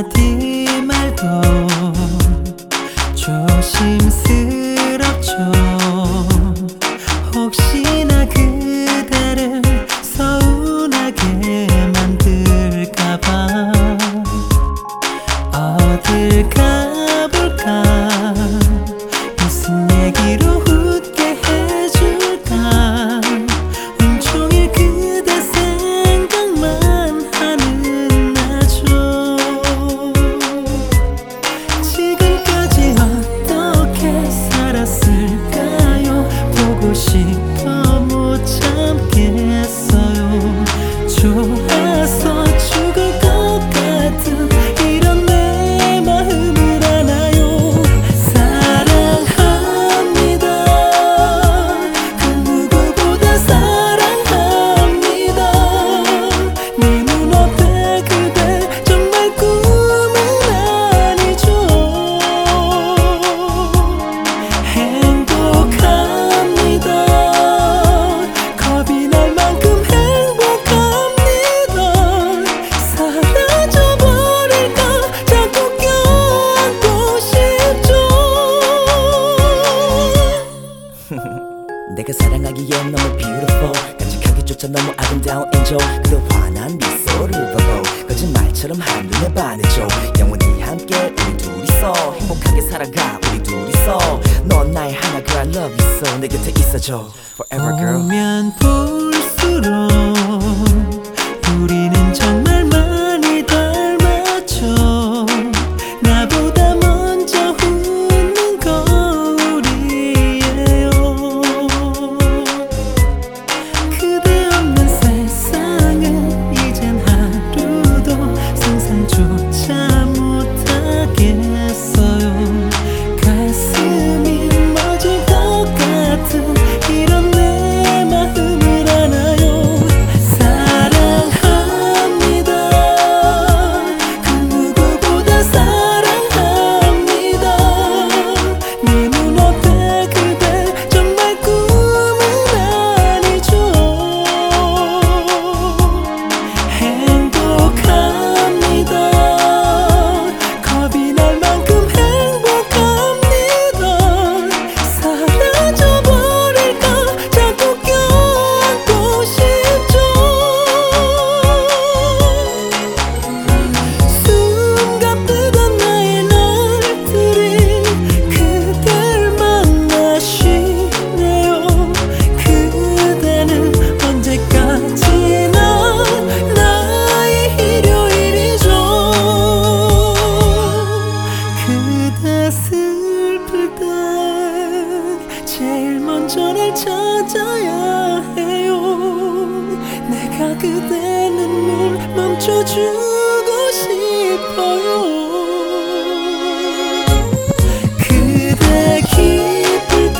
한마디 말도 조심스럽죠. 혹시나 그대를 서운하게 만들까봐 어딜 가볼까, 무슨 얘기로 웃게 해줄까. 온종일 그대 생각만 하는 나죠. 지금까지 어떻게 살았을까요? 보고 싶어 못 참겠어요. 좋아서 죽을 것 같은 이런 내 마음을 아나요. 사랑합니다. 그 누구보다 사랑합니다. 내 눈앞에 그대 정말 꿈은 아니죠. 행복합니다. 겁이 날 만큼 행복합니다. 사라져버릴까 자꾸 껴안고 싶죠. 내가 사랑하기엔 너무 beautiful, 깜찍하기조차 너무 아름다운 angel. 그 환한 미소를 보고 거짓말처럼 한눈에 반해줘. 영원히 함께 우리 둘이서 행복하게 살아가 우리 둘이서. 넌 나의 하나 girl I love you so. 내 곁에 있어줘 forever girl. 보면 볼수록 우리는 정말 많이 닮았죠. 나보다 먼저 웃는 거 우리예요. 그대 없는 세상은 이젠 하루도 상상조차 못하겠어요. 가슴이 멎을 것 같은 이런 내 마음을 아나요. 사랑합니다. 그 누구보다 사랑합니다. 내 눈앞에 그대 정말 꿈은 아니죠. 행복합니다. 겁이 날 만큼 행복합니다. 사라져버릴까 자꾸 껴안고 싶죠. 숨가쁘던 나의 날들이 그댈 만나시네요. 그대는 언제까지나 나의 일요일이죠. 그대 슬플 때 제일 먼저 날 찾아야 해요. 내가 그대 눈물 멈춰주고 싶어요. 그대 기쁠 때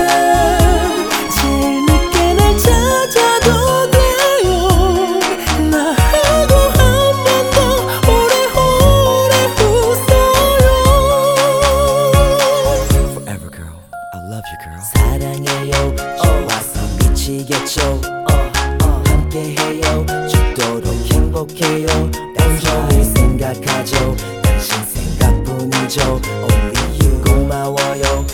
제일 늦게 날 찾아도 돼요. 나하고 한 번 더 오래오래 웃어요. Forever girl I love you girl. 사랑해요 좋아서 미치겠죠. 함께해요 죽도록 행복해요. 온종일 생각하죠. 당신 생각뿐이죠. Only you. 고마워요